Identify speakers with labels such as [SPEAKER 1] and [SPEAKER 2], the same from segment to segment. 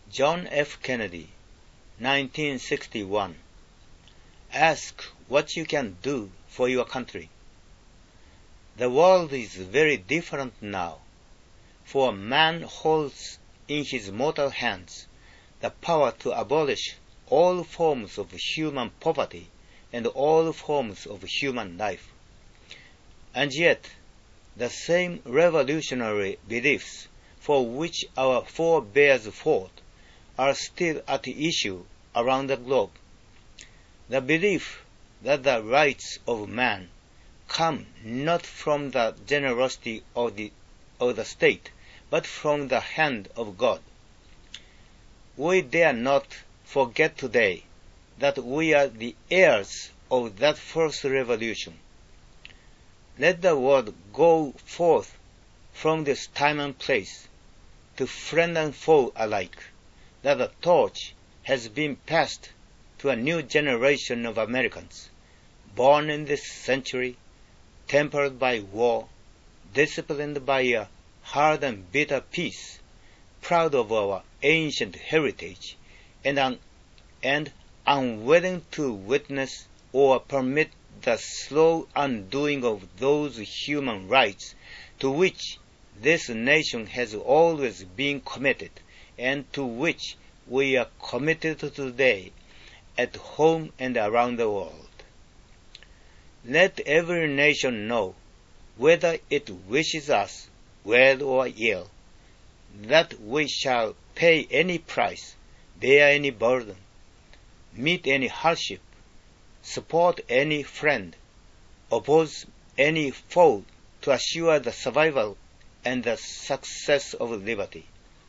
[SPEAKER 1] John F. Kennedy, 1961. Ask what you can do for your country. The world is very different now, for man holds in his mortal hands the power to abolish all forms of human poverty and all forms of human life. And yet, the same revolutionary beliefs for which our forebears fought are still at issue around the globe. The belief that the rights of man come not from the generosity of the state, but from the hand of God. We dare not forget today that we are the heirs of that first revolution. Let the word go forth from this time and place to friend and foe alike, that the torch has been passed to a new generation of Americans, born in this century, tempered by war, disciplined by a hard and bitter peace, proud of our ancient heritage, and unwilling to witness or permit the slow undoing of those human rights to which this nation has always been committed, and to which we are committed today at home and around the world. Let every nation know, whether it wishes us well or ill, that we shall pay any price, bear any burden, meet any hardship, support any friend, oppose any foe to assure the survival and the success of liberty.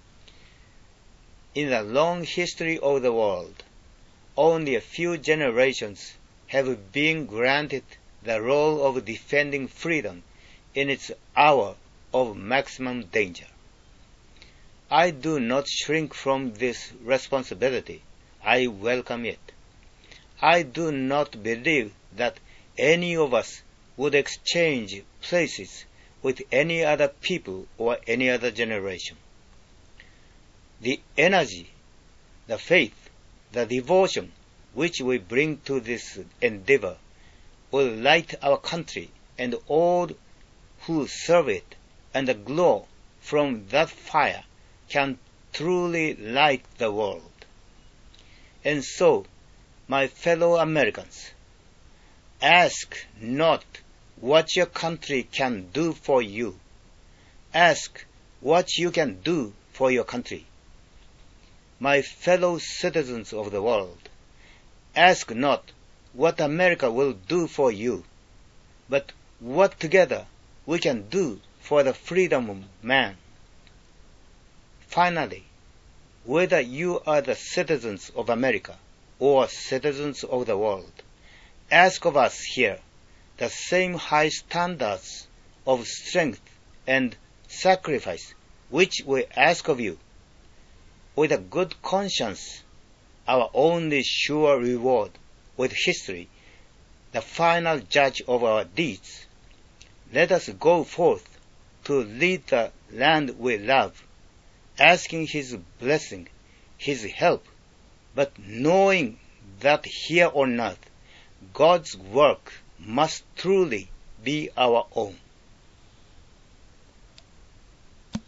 [SPEAKER 1] In the long history of the world, only a few generations have been granted the role of defending freedom in its hour of maximum danger. I do not shrink from this responsibility. I welcome it. I do not believe that any of us would exchange places with any other people or any other generation. The energy, the faith, the devotion which we bring to this endeavor will light our country and all who serve it, and the glow from that fire can truly light the world. And so, my fellow Americans, ask not what your country can do for you. Ask what you can do for your country. My fellow citizens of the world, ask not what America will do for you, but what together we can do for the freedom of man. Finally, whether you are the citizens of America or citizens of the world, ask of us here the same high standards of strength and sacrifice which we ask of you. With a good conscience, our only sure reward, with history, the final judge of our deeds, let us go forth to lead the land we love, asking His blessing, His help, but knowing that here on earth, God's work must truly be our own.